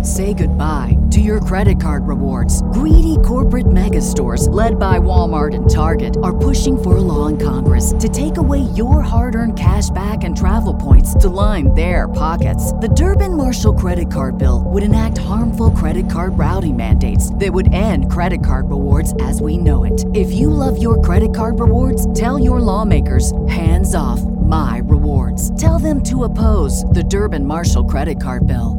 Say goodbye to your credit card rewards. Greedy corporate mega stores, led by Walmart and Target, are pushing for a law in Congress to take away your hard-earned cash back and travel points to line their pockets. The Durbin-Marshall credit card bill would enact harmful credit card routing mandates that would end credit card rewards as we know it. If you love your credit card rewards, tell your lawmakers, hands off my rewards. Tell them to oppose the Durbin-Marshall credit card bill.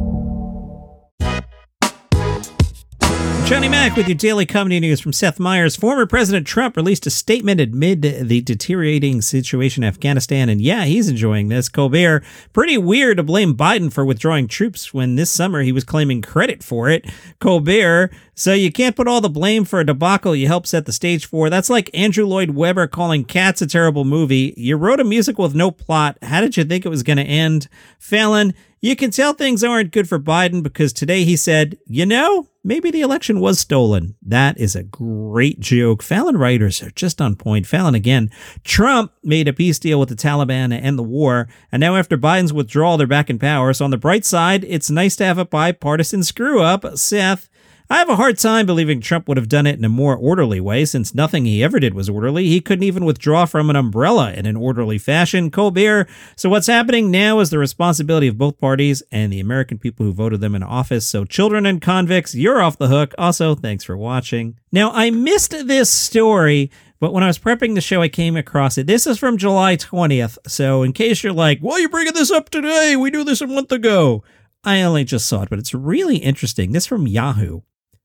Johnny Mac with your daily comedy news from Seth Meyers. Former President Trump released a statement amid the deteriorating situation in Afghanistan, and yeah, he's enjoying this. Colbert, pretty weird to blame Biden for withdrawing troops when this summer he was claiming credit for it. Colbert, so you can't put all the blame for a debacle you helped set the stage for. That's like Andrew Lloyd Webber calling Cats a terrible movie. You wrote a musical with no plot. How did you think it was going to end? Fallon, you can tell things aren't good for Biden because today he said, maybe the election was stolen. That is a great joke. Fallon writers are just on point. Fallon again. Trump made a peace deal with the Taliban to end the war, and now after Biden's withdrawal, they're back in power. So on the bright side, it's nice to have a bipartisan screw-up. Seth, I have a hard time believing Trump would have done it in a more orderly way, since nothing he ever did was orderly. He couldn't even withdraw from an umbrella in an orderly fashion. Colbert, so what's happening now is the responsibility of both parties and the American people who voted them in office. So children and convicts, you're off the hook. Also, thanks for watching. Now, I missed this story, but when I was prepping the show, I came across it. This is from July 20th. So in case you're like, why are you bringing this up today? We knew this a month ago. I only just saw it, but it's really interesting. This from Yahoo.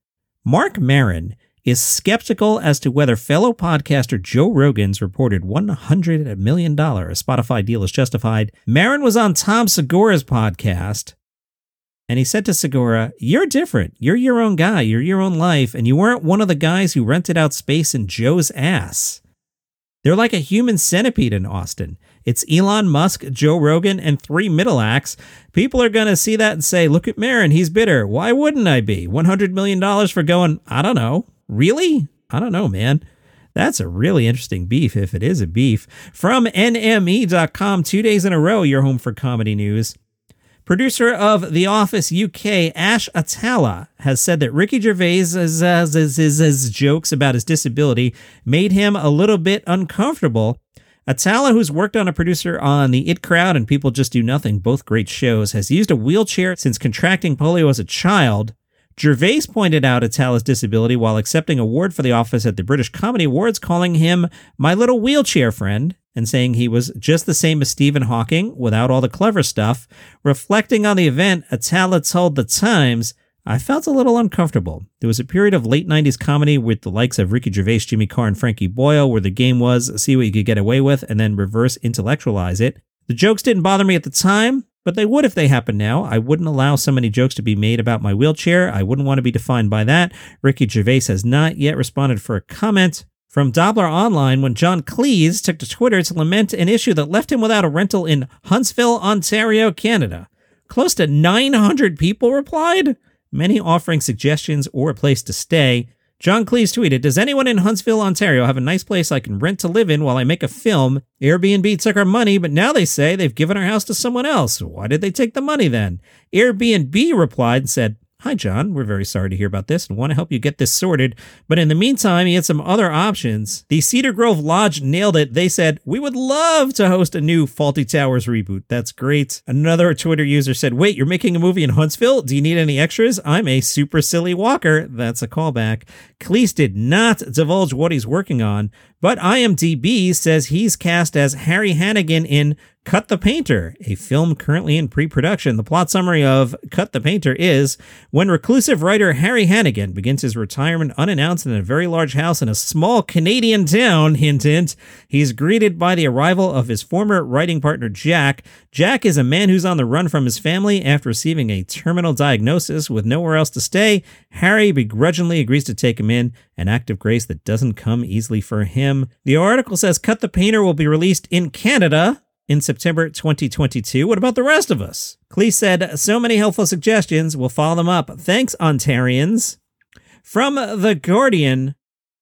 Mark Maron is skeptical as to whether fellow podcaster Joe Rogan's reported $100 million Spotify deal is justified. Maron was on Tom Segura's podcast, and he said to Segura, "You're different. You're your own guy. You're your own life, and you weren't one of the guys who rented out space in Joe's ass. They're like a human centipede in Austin. It's Elon Musk, Joe Rogan, and 3 middle acts. People are going to see that and say, look at Maron, he's bitter. Why wouldn't I be? $100 million for going, I don't know. Really? I don't know, man. That's a really interesting beef, if it is a beef. From NME.com, 2 days in a row, your home for comedy news. Producer of The Office UK, Ash Atala, has said that Ricky Gervais's jokes about his disability made him a little bit uncomfortable. Atala, who's worked on a producer on The It Crowd and People Just Do Nothing, both great shows, has used a wheelchair since contracting polio as a child. Gervais pointed out Atala's disability while accepting an award for The Office at the British Comedy Awards, calling him my little wheelchair friend, and saying he was just the same as Stephen Hawking without all the clever stuff. Reflecting on the event, Atala told The Times, I felt a little uncomfortable. There was a period of late 90s comedy with the likes of Ricky Gervais, Jimmy Carr, and Frankie Boyle, where the game was see what you could get away with and then reverse intellectualize it. The jokes didn't bother me at the time, but they would if they happened now. I wouldn't allow so many jokes to be made about my wheelchair. I wouldn't want to be defined by that. Ricky Gervais has not yet responded for a comment. From Dobler Online, when John Cleese took to Twitter to lament an issue that left him without a rental in Huntsville, Ontario, Canada. Close to 900 people replied, many offering suggestions or a place to stay. John Cleese tweeted, does anyone in Huntsville, Ontario have a nice place I can rent to live in while I make a film? Airbnb took our money, but now they say they've given our house to someone else. Why did they take the money then? Airbnb replied and said, hi, John. We're very sorry to hear about this and want to help you get this sorted. But in the meantime, he had some other options. The Cedar Grove Lodge nailed it. They said, we would love to host a new Fawlty Towers reboot. That's great. Another Twitter user said, wait, you're making a movie in Huntsville? Do you need any extras? I'm a super silly walker. That's a callback. Cleese did not divulge what he's working on, but IMDb says he's cast as Harry Hannigan in Cut the Painter, a film currently in pre-production. The plot summary of Cut the Painter is, when reclusive writer Harry Hannigan begins his retirement unannounced in a very large house in a small Canadian town, hint, hint, he's greeted by the arrival of his former writing partner Jack. Jack is a man who's on the run from his family after receiving a terminal diagnosis with nowhere else to stay. Harry begrudgingly agrees to take him in, an act of grace that doesn't come easily for him. The article says Cut the Painter will be released in Canada in September 2022. What about the rest of us? Cleese said, so many helpful suggestions. We'll follow them up. Thanks, Ontarians. From The Guardian,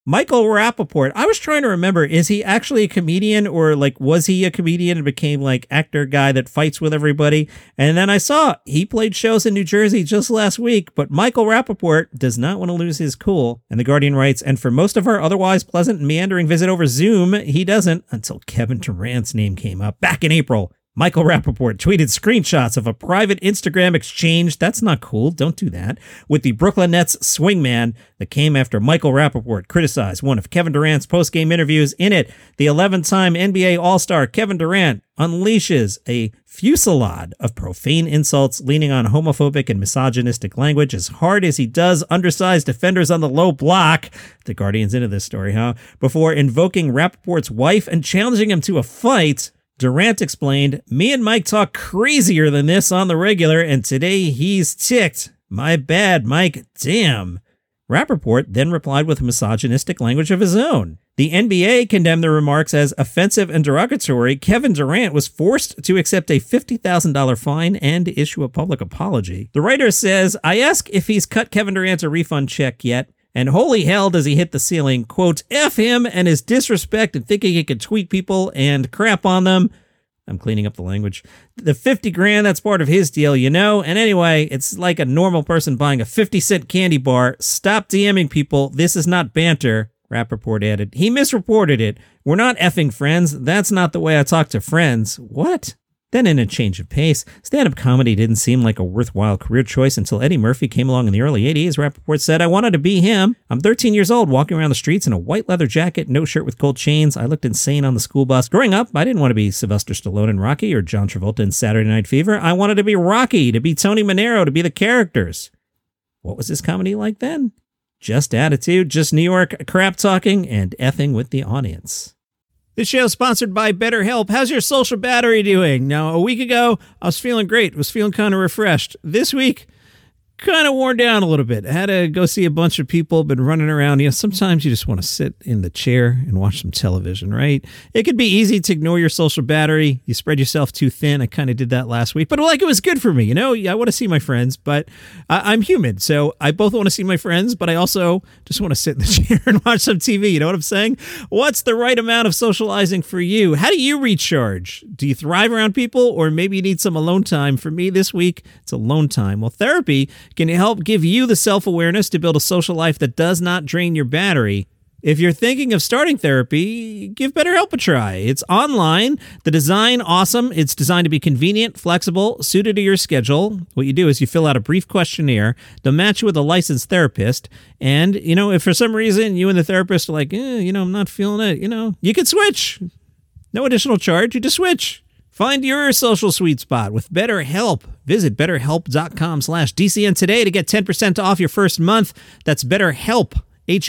Michael Rappaport. I was trying to remember, is he actually a comedian, or like was he a comedian and became like actor guy that fights with everybody? And then I saw he played shows in New Jersey just last week, but Michael Rappaport does not want to lose his cool. And The Guardian writes, and for most of our otherwise pleasant and meandering visit over Zoom, he doesn't until Kevin Durant's name came up back in April. Michael Rappaport tweeted screenshots of a private Instagram exchange, that's not cool, don't do that, with the Brooklyn Nets swingman that came after Michael Rappaport criticized one of Kevin Durant's post-game interviews. In it, the 11-time NBA All-Star Kevin Durant unleashes a fusillade of profane insults leaning on homophobic and misogynistic language as hard as he does undersized defenders on the low block. The Guardian's into this story, huh? Before invoking Rappaport's wife and challenging him to a fight. Durant explained, me and Mike talk crazier than this on the regular, and today he's ticked. My bad, Mike. Damn. Rappaport then replied with misogynistic language of his own. The NBA condemned the remarks as offensive and derogatory. Kevin Durant was forced to accept a $50,000 fine and issue a public apology. The writer says, I ask if he's cut Kevin Durant a refund check yet. And holy hell does he hit the ceiling, quote, F him and his disrespect and thinking he can tweet people and crap on them. I'm cleaning up the language. The $50,000, that's part of his deal, you know? And anyway, it's like a normal person buying a 50-cent candy bar. Stop DMing people. This is not banter, Rappaport added. He misreported it. We're not effing friends. That's not the way I talk to friends. What? Then in a change of pace, stand-up comedy didn't seem like a worthwhile career choice until Eddie Murphy came along in the early 80s. Rappaport said, I wanted to be him. I'm 13 years old, walking around the streets in a white leather jacket, no shirt with gold chains. I looked insane on the school bus. Growing up, I didn't want to be Sylvester Stallone in Rocky or John Travolta in Saturday Night Fever. I wanted to be Rocky, to be Tony Manero, to be the characters. What was his comedy like then? Just attitude, just New York crap talking, and effing with the audience. This show is sponsored by BetterHelp. How's your social battery doing? Now, a week ago, I was feeling great. I was feeling kind of refreshed. This week, kind of worn down a little bit. I had to go see a bunch of people, been running around. You know, sometimes you just want to sit in the chair and watch some television, right? It could be easy to ignore your social battery. You spread yourself too thin. I kind of did that last week, but like it was good for me. You know, I want to see my friends, but I'm human. So I both want to see my friends, but I also just want to sit in the chair and watch some TV. You know what I'm saying? What's the right amount of socializing for you? How do you recharge? Do you thrive around people, or maybe you need some alone time? For me this week, it's alone time. Well, therapy can help give you the self-awareness to build a social life that does not drain your battery. If you're thinking of starting therapy, give BetterHelp a try. It's online. The design, awesome. It's designed to be convenient, flexible, suited to your schedule. What you do is you fill out a brief questionnaire. They'll match you with a licensed therapist. And, you know, if for some reason you and the therapist are like, I'm not feeling it, you can switch. No additional charge. You just switch. Find your social sweet spot with BetterHelp. Visit BetterHelp.com/DCN today to get 10% off your first month. That's BetterHelp,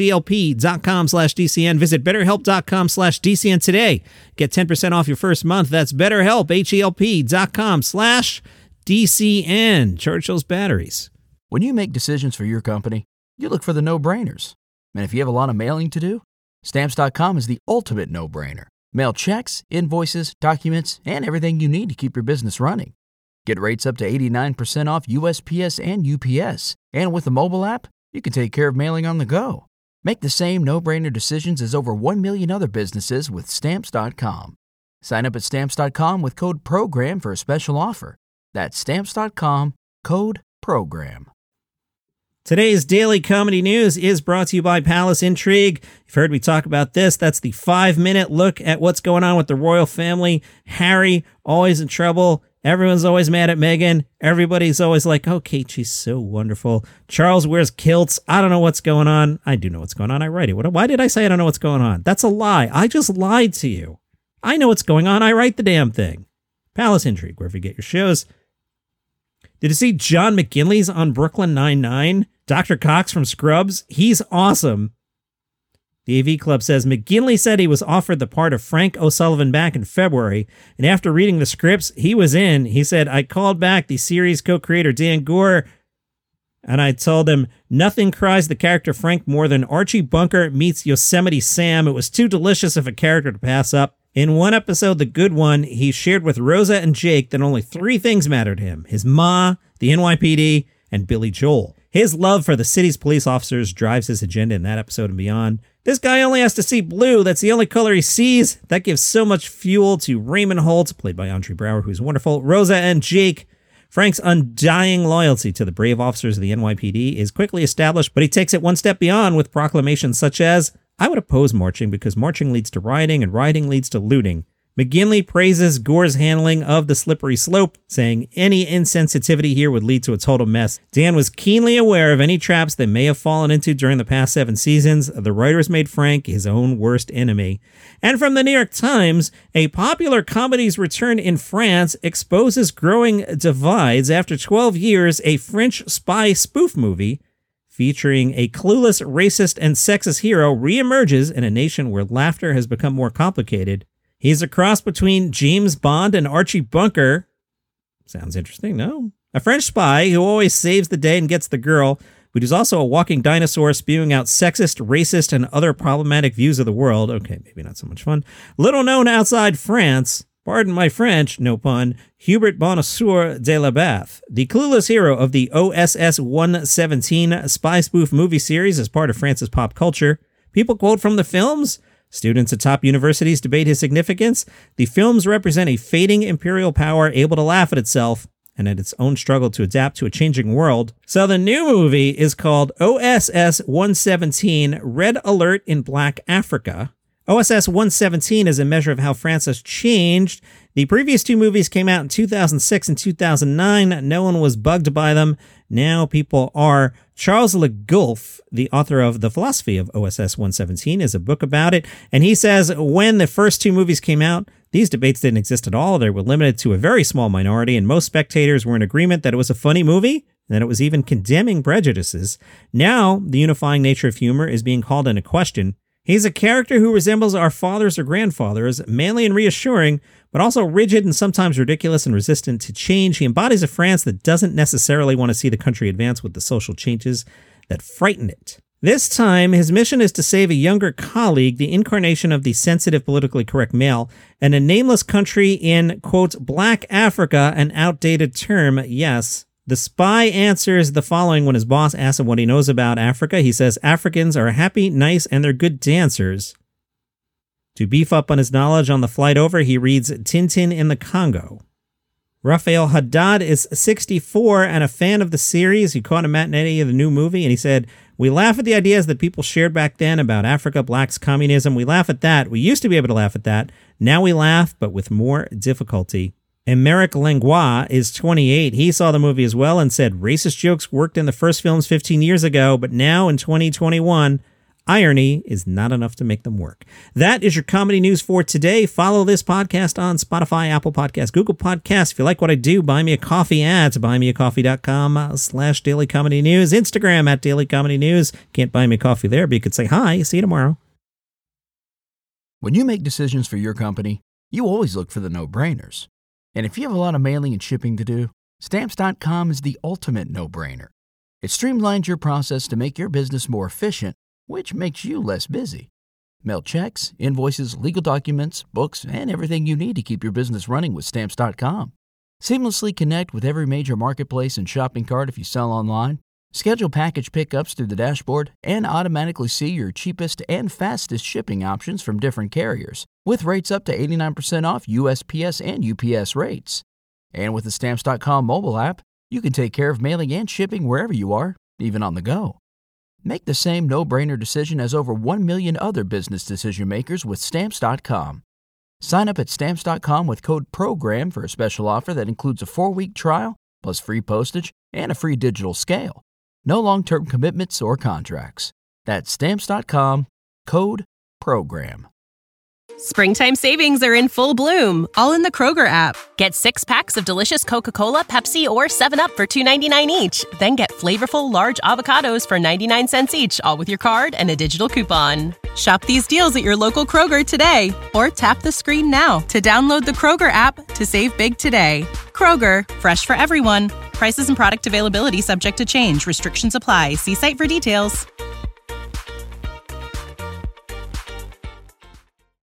HELP.com/DCN. Visit BetterHelp.com/DCN today. Get 10% off your first month. That's BetterHelp, HELP.com/DCN. Charge those batteries. When you make decisions for your company, you look for the no-brainers. And if you have a lot of mailing to do, Stamps.com is the ultimate no-brainer. Mail checks, invoices, documents, and everything you need to keep your business running. Get rates up to 89% off USPS and UPS. And with the mobile app, you can take care of mailing on the go. Make the same no-brainer decisions as over 1 million other businesses with Stamps.com. Sign up at Stamps.com with code PROGRAM for a special offer. That's Stamps.com, code PROGRAM. Today's Daily Comedy News is brought to you by Palace Intrigue. You've heard me talk about this. That's the 5-minute look at what's going on with the royal family. Harry, always in trouble. Everyone's always mad at Meghan. Everybody's always like, oh, Kate, she's so wonderful. Charles wears kilts. I don't know what's going on. I do know what's going on. I write it. Why did I say I don't know what's going on? That's a lie. I just lied to you. I know what's going on. I write the damn thing. Palace Intrigue, wherever you get your shows. Did you see John McGinley's on Brooklyn Nine-Nine? Dr. Cox from Scrubs, he's awesome. The AV Club says McGinley said he was offered the part of Frank O'Sullivan back in February, and after reading the scripts, he was in. He said, I called back the series co-creator Dan Gore, and I told him, nothing cries the character Frank more than Archie Bunker meets Yosemite Sam. It was too delicious of a character to pass up. In one episode, the good one, he shared with Rosa and Jake that only 3 things mattered to him: his ma, the NYPD, and Billy Joel. His love for the city's police officers drives his agenda in that episode and beyond. This guy only has to see blue. That's the only color he sees. That gives so much fuel to Raymond Holt, played by Andre Braugher, who's wonderful, Rosa, and Jake. Frank's undying loyalty to the brave officers of the NYPD is quickly established, but he takes it one step beyond with proclamations such as, "I would oppose marching because marching leads to rioting and rioting leads to looting." McGinley praises Gore's handling of the slippery slope, saying any insensitivity here would lead to a total mess. Dan was keenly aware of any traps they may have fallen into during the past 7 seasons. The writers made Frank his own worst enemy. And from the New York Times, a popular comedy's return in France exposes growing divides. After 12 years, a French spy spoof movie featuring a clueless, racist, and sexist hero reemerges in a nation where laughter has become more complicated. He's a cross between James Bond and Archie Bunker. Sounds interesting, no? A French spy who always saves the day and gets the girl, but who's also a walking dinosaur spewing out sexist, racist, and other problematic views of the world. Okay, maybe not so much fun. Little known outside France, pardon my French, no pun, Hubert Bonacieux de la Bathe, the clueless hero of the OSS 117 spy spoof movie series as part of France's pop culture. People quote from the films. Students at top universities debate his significance. The films represent a fading imperial power able to laugh at itself and at its own struggle to adapt to a changing world. So the new movie is called OSS 117 Red Alert in Black Africa. OSS 117 is a measure of how France has changed. The previous 2 movies came out in 2006 and 2009. No one was bugged by them. Now people are. Charles Le Goff, the author of The Philosophy of OSS 117, is a book about it. And he says when the first 2 movies came out, these debates didn't exist at all. They were limited to a very small minority, and most spectators were in agreement that it was a funny movie, and that it was even condemning prejudices. Now, the unifying nature of humor is being called into question. He's a character who resembles our fathers or grandfathers, manly and reassuring, but also rigid and sometimes ridiculous and resistant to change. He embodies a France that doesn't necessarily want to see the country advance with the social changes that frighten it. This time, his mission is to save a younger colleague, the incarnation of the sensitive, politically correct male, and a nameless country in, quote, Black Africa, an outdated term, yes. The spy answers the following when his boss asks him what he knows about Africa. He says, Africans are happy, nice, and they're good dancers. To beef up on his knowledge on the flight over, he reads Tintin in the Congo. Rafael Haddad is 64 and a fan of the series. He caught a matinee of the new movie, and he said, "We laugh at the ideas that people shared back then about Africa, blacks, communism. We laugh at that. We used to be able to laugh at that. Now we laugh, but with more difficulty." Emeric Langlois is 28. He saw the movie as well and said, "Racist jokes worked in the first films 15 years ago, but now in 2021, irony is not enough to make them work." That is your comedy news for today. Follow this podcast on Spotify, Apple Podcasts, Google Podcasts. If you like what I do, buy me a coffee at buymeacoffee.com/Daily Comedy News. Instagram at Daily Comedy News. Can't buy me a coffee there, but you could say hi. See you tomorrow. When you make decisions for your company, you always look for the no-brainers. And if you have a lot of mailing and shipping to do, Stamps.com is the ultimate no-brainer. It streamlines your process to make your business more efficient, which makes you less busy. Mail checks, invoices, legal documents, books, and everything you need to keep your business running with Stamps.com. Seamlessly connect with every major marketplace and shopping cart if you sell online. Schedule package pickups through the dashboard and automatically see your cheapest and fastest shipping options from different carriers, with rates up to 89% off USPS and UPS rates. And with the Stamps.com mobile app, you can take care of mailing and shipping wherever you are, even on the go. Make the same no-brainer decision as over 1 million other business decision makers with Stamps.com. Sign up at Stamps.com with code PROGRAM for a special offer that includes a 4-week trial, plus free postage and a free digital scale. No long-term commitments or contracts. That's Stamps.com, code PROGRAM. Springtime savings are in full bloom, all in the Kroger app. Get 6 packs of delicious Coca-Cola, Pepsi, or 7-Up for $2.99 each. Then get flavorful large avocados for 99 cents each, all with your card and a digital coupon. Shop these deals at your local Kroger today, or tap the screen now to download the Kroger app to save big today. Kroger, fresh for everyone. Prices and product availability subject to change. Restrictions apply. See site for details.